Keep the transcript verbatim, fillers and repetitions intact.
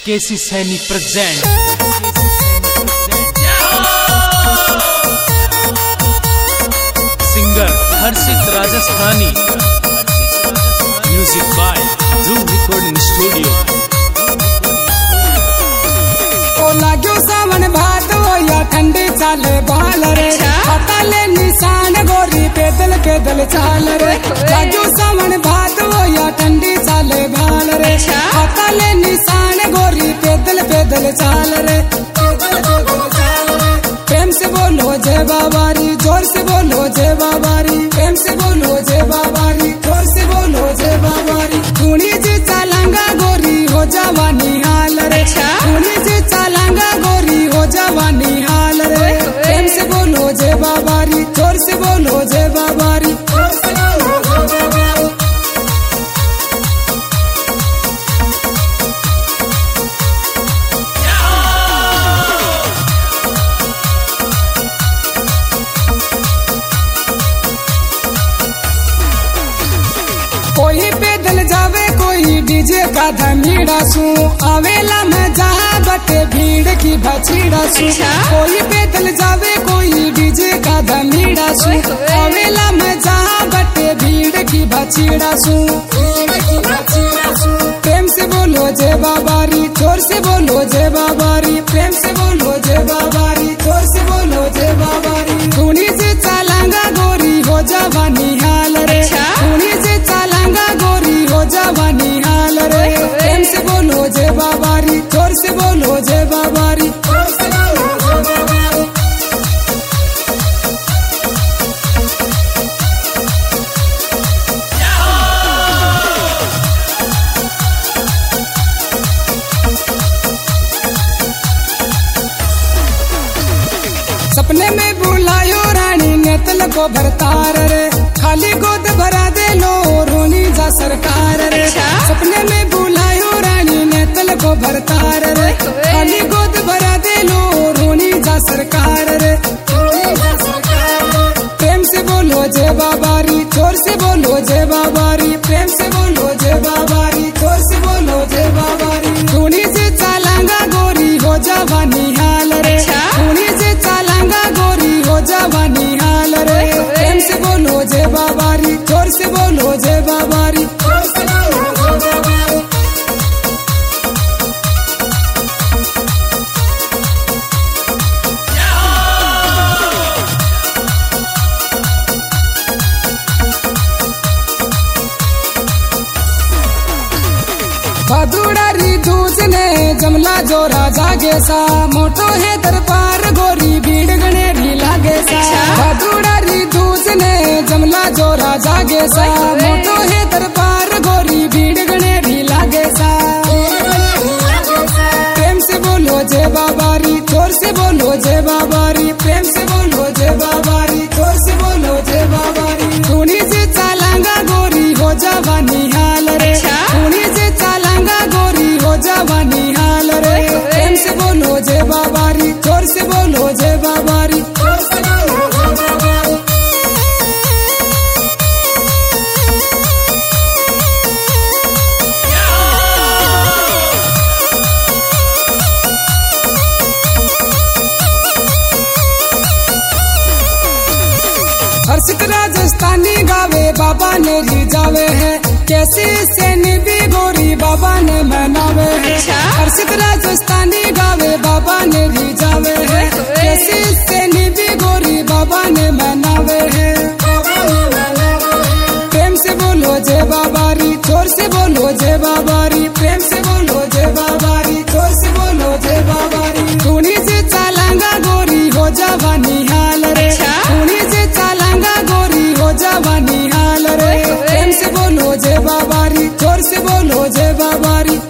KC Saini present singer Harshit Rajasthani, music by Dhruv recording studio. ओ लाग्यो सावन भात हो या ठंडी चाले बाल रे, पता ले निशान गोरी पैदल पैदल चाल रे। लाग्यो सावन भात हो या ठंडी चाले बाल रे, पता ले निशान गोरी पैदल पैदल चाल रे। प्रेम से बोलो जय बाबारी, जोर से बोलो जय बाबारी। प्रेम से बोलो जय बाबारी, जोर से बोलो जय बाबारी। धुनी जी चालांगा गोरी हो जवानी हाल रे, धुनी जी चालांगा गोरी हो जवानी हाल रे। प्रेम से बोलो जय बाबारी, जोर से बोलो जय बाबारी। कोई पैदल जावे कोई डीजे का धमीड़ा सू, आवेला में जहाँ बटे भीड़ की भछीड़ा सू। कोई पैदल जावे कोई डीजे का धमीड़ा सू, आवेला में जहाँ बटे भीड़ की भछीड़ा सू। प्रेम से बोलो जय बाबारी, जोर से बोलो जय बाबारी। प्रेम से बोलो जय बाबारी, जोर से बोलो जय बाबारी। धुनी से चालांगा गोरी हो जवानी हाल रे, धुनी से चालांगा गोरी हो जवानी हाल रे। प्रेम से बोलो जय बाबारी, जोर से बोलो जय बाबारी। सपने में बुलायो रानी नेतल को भरतार रे, खाली गोद भरा दे लो रोनी जा सरकार रे। सपने में बुलायो रानी नेतल को भरतार रे, खाली गोद भरा दे लो रोनी जा सरकार रे। प्रेम से बोलो जय बाबारी, जोर से बोलो जय बाबारी। प्रेम से बोलो जय बाबारी, जोर से बोलो जय बाबारी। धुनी से चालांगा गोरी हो जवानी हाल रे, धुनी से चालांगा गोरी हो जवानी हाल रे। प्रेम से बोलो जय बाबारी, जोर से बोलो जय बाबारी। भादुड़ारी दूज ने जमला जोरा जागे सा, मोटो है दरबार गोरी भीड़ गणेरी लागे सा। भादुड़ारी दूज ने जमला जोरा जागे सा, मोटो है दरबार गोरी भीड़ गणेरी लागे सा। प्रेम से बोलो जय बाबारी, जोर से बोलो जय बाबारी। प्रेम से बोलो जय बाबारी, जोर से बोलो जय बाबारी। धुनी से चालांगा गोरी हो जवानी हाल रे, धुनी से चालांगा गोरी हो जवानी हाल रे। प्रेम से बोलो जय बाबारी, जोर से बोलो जय बाबारी। हर्षित राजस्थानी गावे बाबा ने ली जावे है, कैसी से निभी गोरी बाबा ने मनावे है। हर्षित राजस्थानी गावे बाबा ने ली जावे है, कैसी से निभी गोरी बाबा ने मनावे है। प्रेम से बोलो जय बाबारी, जोर से बोलो जय बाबारी। प्रेम से बोलो जय बाबारी, जोर से बोलो जय बाबारी। धुनी से चालांगा गोरी हो जवानी हाल रे, धुनी से चालांगा गोरी हो जवानी हाल रे। प्रेम से बोलो जय बाबारी, जोर से बोलो जय बाबारी।